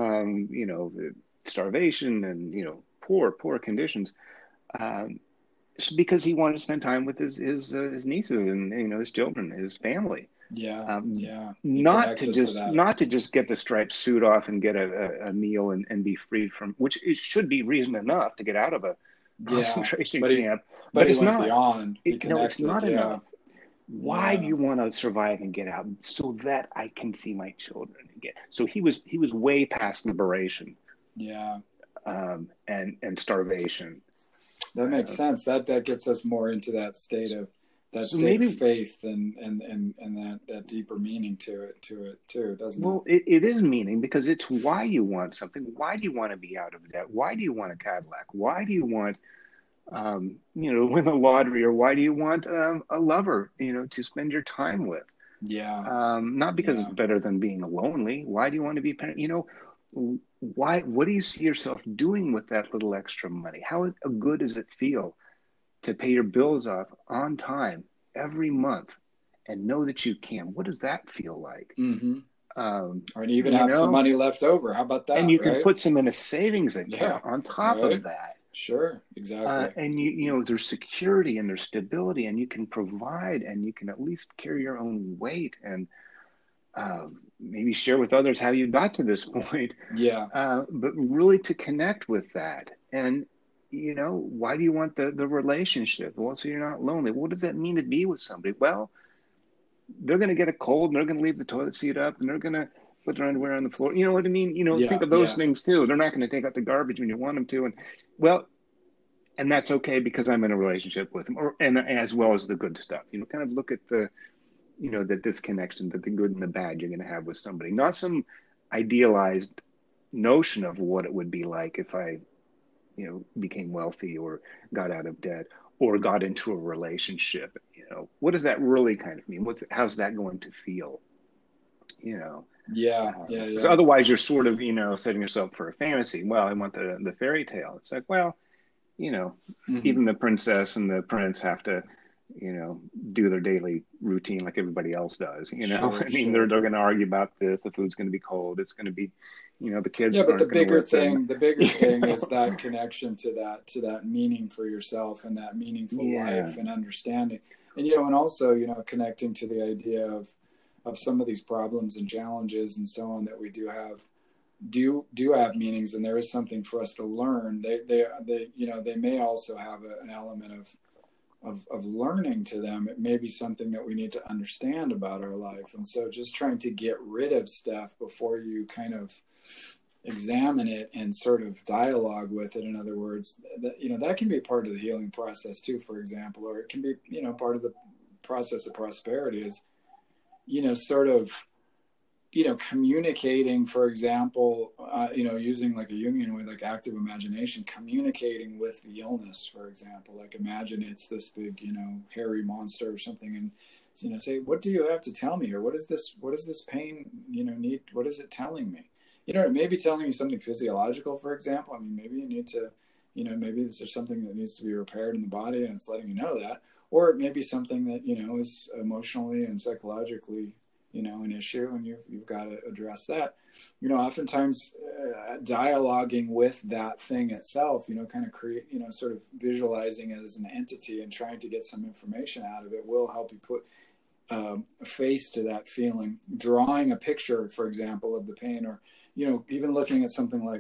starvation and, poor conditions. Um, because he wanted to spend time with his nieces and his children, his family, Yeah, um, yeah. He not to connected to just that. not to just get the striped suit off and get a meal and be freed from, which it should be reason enough to get out of a Yeah, concentration but he camp, but but he it's went not. beyond. He No, it's connected. not Yeah, enough. Why do yeah, you want to survive and get out so that I can see my children again? So he was way past liberation, yeah. and starvation. That makes Uh, sense. That gets us more into that so state of maybe faith and that deeper meaning to it too, doesn't it? Well, it is meaning, because it's why you want something. Why do you want to be out of debt? Why do you want a Cadillac? Why do you want win the lottery, or why do you want a lover, to spend your time with? Yeah. Not because it's Yeah. better than being lonely. Why do you want to be parent? Why? What do you see yourself doing with that little extra money? How good does it feel to pay your bills off on time every month and know that you can? What does that feel like? Mm-hmm. Um, Or even you have some know, money left over. How about and that, you can right? put some in a savings Yeah. account on top of Right. that. Sure. Exactly. And there's security and there's stability, and you can provide, and you can at least carry your own weight, and maybe share with others how you got to this point. Yeah. But really to connect with that. And why do you want the relationship? Well, so you're not lonely. What does that mean to be with somebody? Well, they're going to get a cold, and they're going to leave the toilet seat up, and they're going to put their underwear on the floor. You know what I mean? Think Yeah. of those Yeah. things too. They're not going to take out the garbage when you want them to. And well, and that's okay because I'm in a relationship with them, and as well as the good stuff. Kind of look at the disconnection, the good and the bad you're going to have with somebody, not some idealized notion of what it would be like if I, became wealthy or got out of debt or got into a relationship. What does that really kind of mean? How's that going to feel? You know, Yeah. Yeah. because Yeah. otherwise you're sort of, setting yourself for a fantasy. Well, I want the fairy tale. It's like, well, you know, Mm-hmm. even the princess and the prince have to, do their daily routine like everybody else does. Sure. I mean, they're Sure. going to argue about this. The food's going to be cold. It's going to be, the kids Yeah, but aren't going to listen. the bigger thing is that connection to that meaning for yourself and that meaningful Yeah. life and understanding. And and also, connecting to the idea of some of these problems and challenges and so on that we do have meanings, and there is something for us to learn. They may also have an element of learning to them. It may be something that we need to understand about our life. And so just trying to get rid of stuff before you kind of examine it and sort of dialogue with it, in other words, that can be part of the healing process too, for example, or it can be, part of the process of prosperity is, sort of, communicating, for example, using like a Jungian way, like active imagination, communicating with the illness, for example, like imagine it's this big, hairy monster or something, and say, what do you have to tell me, or what is this pain, need, what is it telling me? It may be telling me something physiological, for example. I mean, maybe you need to, maybe there's something that needs to be repaired in the body, and it's letting you know that, or it may be something that is emotionally and psychologically an issue, and you've got to address that. Oftentimes dialoguing with that thing itself, kind of create, sort of visualizing it as an entity and trying to get some information out of it will help you put a face to that feeling. Drawing a picture, for example, of the pain, or even looking at something like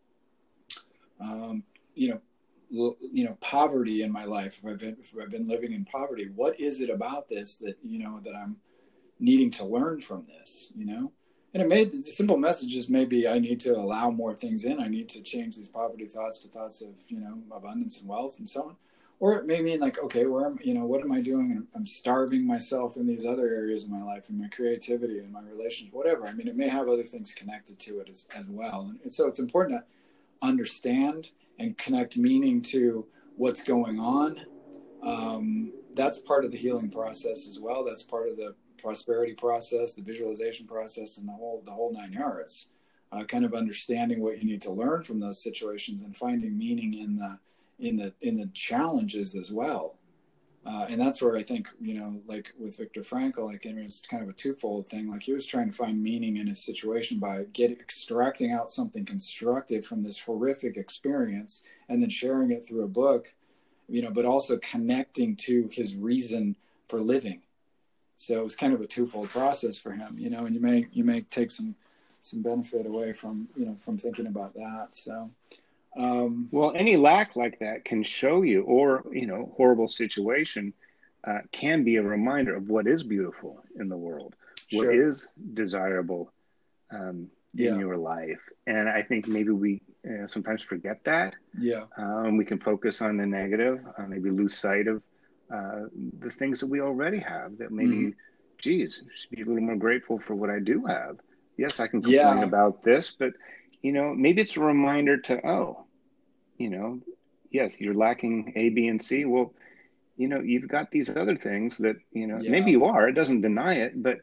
poverty in my life. If I've been living in poverty, what is it about this that that I'm needing to learn from this, And the simple messages maybe I need to allow more things in. I need to change these poverty thoughts to thoughts of, abundance and wealth and so on. Or it may mean like, okay, what am I doing? I'm starving myself in these other areas of my life, and my creativity and my relations, whatever. I mean, it may have other things connected to it as well. And so it's important to understand and connect meaning to what's going on. That's part of the healing process as well. That's part of the prosperity process, the visualization process, and the whole nine yards. Kind of understanding what you need to learn from those situations and finding meaning in the challenges as well. And that's where I think, like with Viktor Frankl, like, I mean, it's kind of a twofold thing. Like, he was trying to find meaning in his situation by extracting out something constructive from this horrific experience and then sharing it through a book, but also connecting to his reason for living. So it was kind of a twofold process for him, and you may take some benefit away from, from thinking about that. So, Well, any lack like that can show you, or, horrible situation can be a reminder of what is beautiful in the world, what sure. is desirable in your life. And I think maybe we sometimes forget that. Yeah. We can focus on the negative, maybe lose sight of the things that we already have, that maybe, geez, should be a little more grateful for what I do have. Yes, I can complain about this, but, maybe it's a reminder to, yes, you're lacking A, B, and C. Well, you've got these other things that, maybe Yeah. you are, it doesn't deny it, but,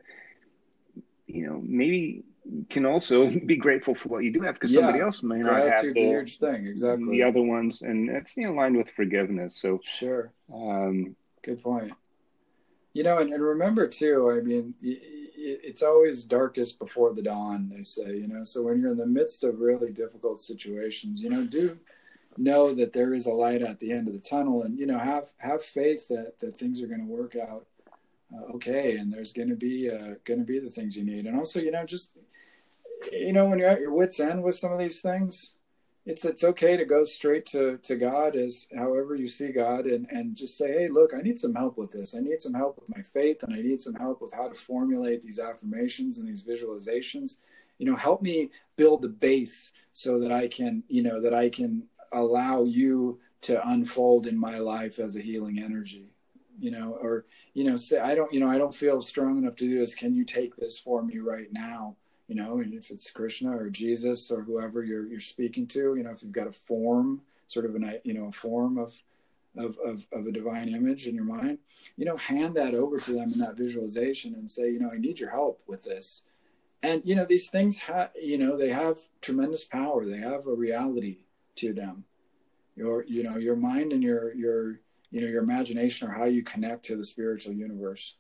maybe can also be grateful for what you do have, because somebody Yeah. else may not have Gratitude's a the huge thing. the Exactly. other ones, and that's aligned with forgiveness. So, Sure. um, Good point. And remember too, I mean, it's always darkest before the dawn, they say, so when you're in the midst of really difficult situations, do know that there is a light at the end of the tunnel, and, have faith that things are going to work out okay. And there's going to be the things you need. And also, just, when you're at your wit's end with some of these things, it's okay to go straight to God, as however you see God, and just say, hey, look, I need some help with this. I need some help with my faith, and I need some help with how to formulate these affirmations and these visualizations. Help me build the base so that I can allow you to unfold in my life as a healing energy. Or say, I don't feel strong enough to do this. Can you take this for me right now? And if it's Krishna or Jesus or whoever you're speaking to, if you've got a form, sort of a form of a divine image in your mind, hand that over to them in that visualization and say, I need your help with this. And, these things they have tremendous power. They have a reality to them. Your mind and your imagination are how you connect to the spiritual universe.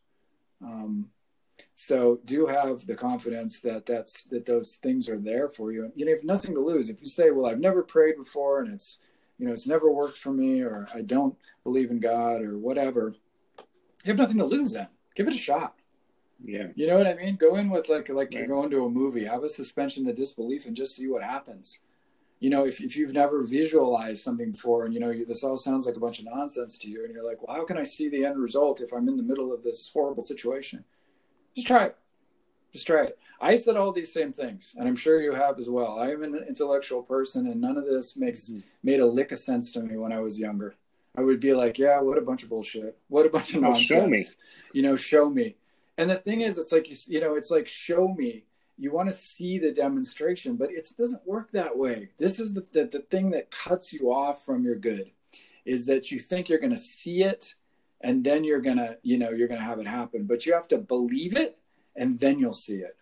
So do have the confidence that those things are there for you. You have nothing to lose. If you say, well, I've never prayed before and it's never worked for me, or I don't believe in God or whatever, you have nothing to lose then. Give it a shot. yeah. You know what I mean? Go in with like Right. You're going to a movie, have a suspension of disbelief and just see what happens. If you've never visualized something before and, this all sounds like a bunch of nonsense to you and you're like, well, how can I see the end result if I'm in the middle of this horrible situation? Just try it. Just try it. I said all these same things, and I'm sure you have as well. I am an intellectual person, and none of this made a lick of sense to me when I was younger. I would be like, yeah, what a bunch of bullshit. What a bunch of nonsense. Show me. Show me. And the thing is, it's like, it's like, show me. You want to see the demonstration, but it doesn't work that way. This is the thing that cuts you off from your good, is that you think you're going to see it, and then you're going to have it happen. But you have to believe it, and then you'll see it,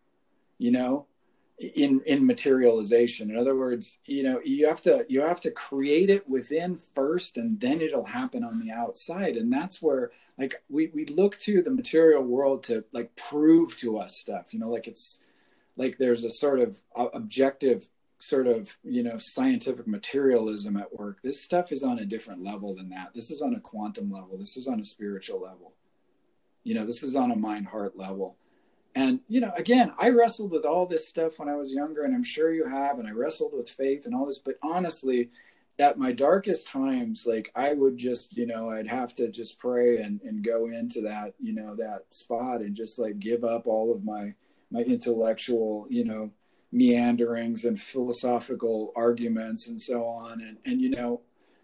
in materialization. In other words, you have to create it within first, and then it'll happen on the outside. And that's where, like, we look to the material world to, like, prove to us stuff, like it's like there's a sort of objective sort of, scientific materialism at work. This stuff is on a different level than that. This is on a quantum level. This is on a spiritual level. This is on a mind-heart level. And, again, I wrestled with all this stuff when I was younger, and I'm sure you have, and I wrestled with faith and all this. But honestly, at my darkest times, like, I would just, I'd have to just pray and go into that, that spot and just, like, give up all of my intellectual, meanderings and philosophical arguments and so on. And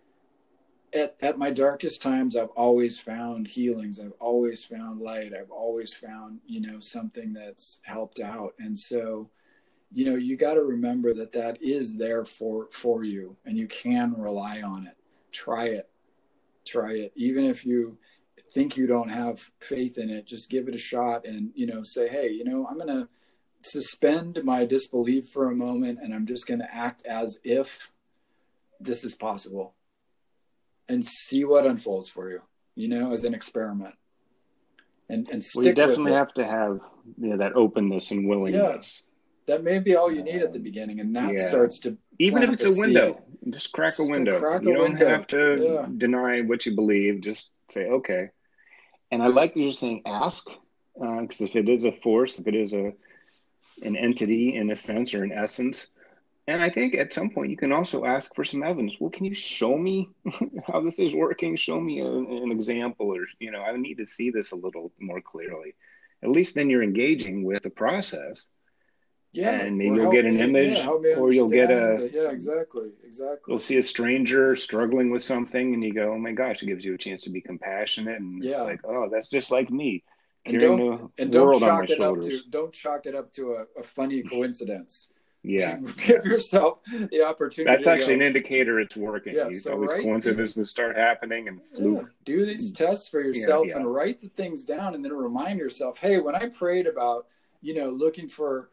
at my darkest times, I've always found healings. I've always found light. I've always found, something that's helped out. And so, you got to remember that is there for you, and you can rely on it. Try it. Even if you think you don't have faith in it, just give it a shot and, say, hey, I'm going to suspend my disbelief for a moment, and I'm just going to act as if this is possible and see what unfolds for you, as an experiment, and stick with it. You definitely have to have, that openness and willingness. Yeah. That may be all you need at the beginning, and that starts to, even if it's a window, just crack a window. You don't have to deny what you believe. Just say, okay. And I like that you're saying ask, because if it is a force, if it is an entity in a sense or an essence, and I think at some point you can also ask for some evidence. Well, can you show me how this is working? Show me an example, or, I need to see this a little more clearly. At least then you're engaging with the process. Yeah. And maybe you'll get an image, or you'll get exactly. You'll see a stranger struggling with something and you go, oh my gosh, it gives you a chance to be compassionate. And it's like, oh, that's just like me. And don't chalk it up to a funny coincidence. Yeah. Give yourself the opportunity. That's actually an indicator it's working. Yeah, so all these coincidences start happening and fluke. Do these tests for yourself and write the things down, and then remind yourself, hey, when I prayed about, looking for,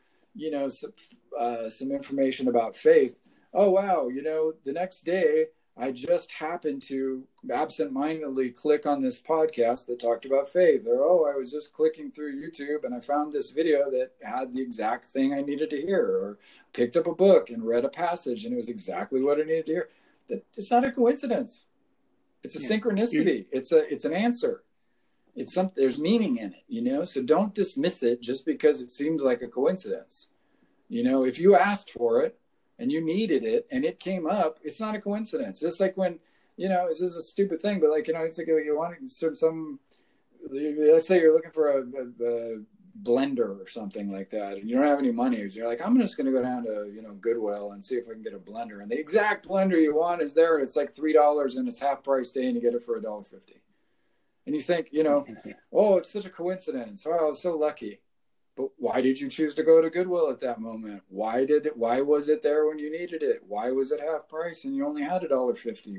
some information about faith, oh, wow, the next day I just happened to absentmindedly click on this podcast that talked about faith. Or, I was just clicking through YouTube and I found this video that had the exact thing I needed to hear, or picked up a book and read a passage and it was exactly what I needed to hear. It's not a coincidence. It's a synchronicity. It's an answer. It's something, there's meaning in it, so don't dismiss it just because it seems like a coincidence. If you asked for it, and you needed it, and it came up, it's not a coincidence. Just like when, this is a stupid thing, but it's like you want some, let's say you're looking for a blender or something like that, and you don't have any money. So you're like, I'm just going to go down to, Goodwill and see if I can get a blender. And the exact blender you want is there, and it's like $3, and it's half price day, and you get it for $1.50. And you think, oh, it's such a coincidence. Oh, I was so lucky. But why did you choose to go to Goodwill at that moment? Why was it there when you needed it? Why was it half price and you only had $1.50?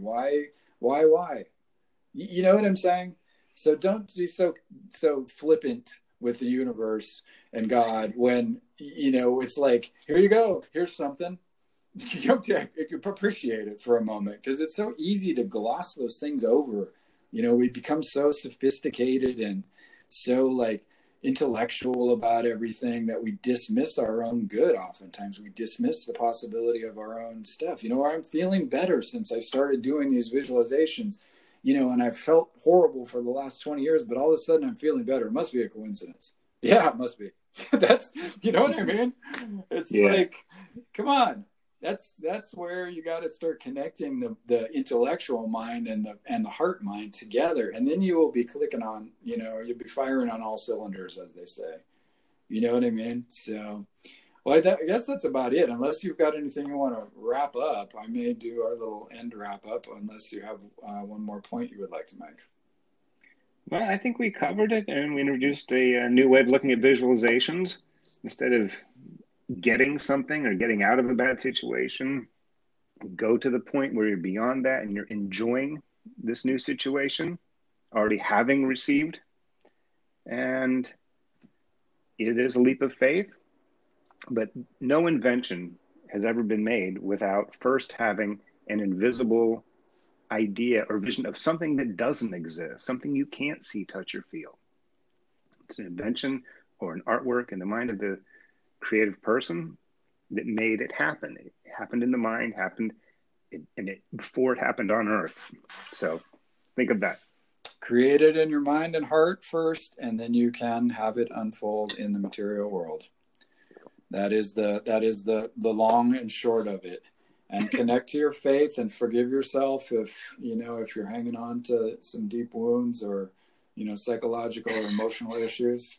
Why? You know what I'm saying? So don't be so flippant with the universe and God when, it's like, here you go. Here's something. You appreciate it for a moment, because it's so easy to gloss those things over. We become so sophisticated and so intellectual about everything that we dismiss our own good. Oftentimes we dismiss the possibility of our own stuff. I'm feeling better since I started doing these visualizations, and I've felt horrible for the last 20 years, but all of a sudden I'm feeling better. It must be a coincidence. Yeah, it must be. That's, what I mean? It's like, come on. That's where you got to start connecting the intellectual mind and the heart mind together, and then you will be clicking on, you'll be firing on all cylinders, as they say. You know what I mean? So, well, I guess that's about it. Unless you've got anything you want to wrap up, I may do our little end wrap up. Unless you have one more point you would like to make. Well, I think we covered it, and we introduced a new way of looking at visualizations. Instead of getting something or getting out of a bad situation, go to the point where you're beyond that and you're enjoying this new situation, already having received. And it is a leap of faith, but no invention has ever been made without first having an invisible idea or vision of something that doesn't exist, something you can't see, touch, or feel. It's an invention or an artwork in the mind of the creative person that made it happen. It happened in the mind, before it happened on earth. So think of that. Create it in your mind and heart first, and then you can have it unfold in the material world. That is the long and short of it. And connect to your faith and forgive yourself if you're hanging on to some deep wounds or, psychological or emotional issues.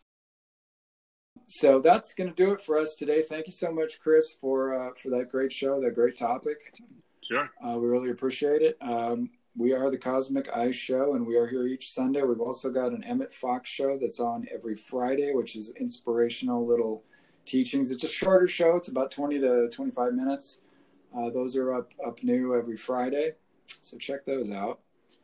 So that's going to do it for us today. Thank you so much, Chris, for that great show, that great topic. Sure. We really appreciate it. We are the Cosmic Eye Show, and we are here each Sunday. We've also got an Emmett Fox show that's on every Friday, which is inspirational little teachings. It's a shorter show. It's about 20 to 25 minutes. Those are up new every Friday. So check those out.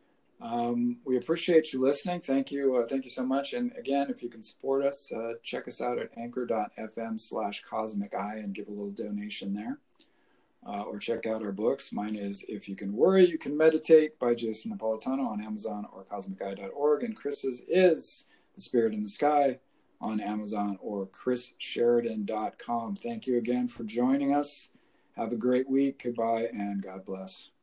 We appreciate you listening. Thank you so much. And again, if you can support us, check us out at anchor.fm/cosmic eye and give a little donation there. Or check out our books. Mine is If You Can Worry, You Can Meditate by Jason Napolitano on Amazon or cosmiceye.org. And Chris's is The Spirit in the Sky on Amazon or chrissheridan.com. Thank you again for joining us. Have a great week. Goodbye and God bless.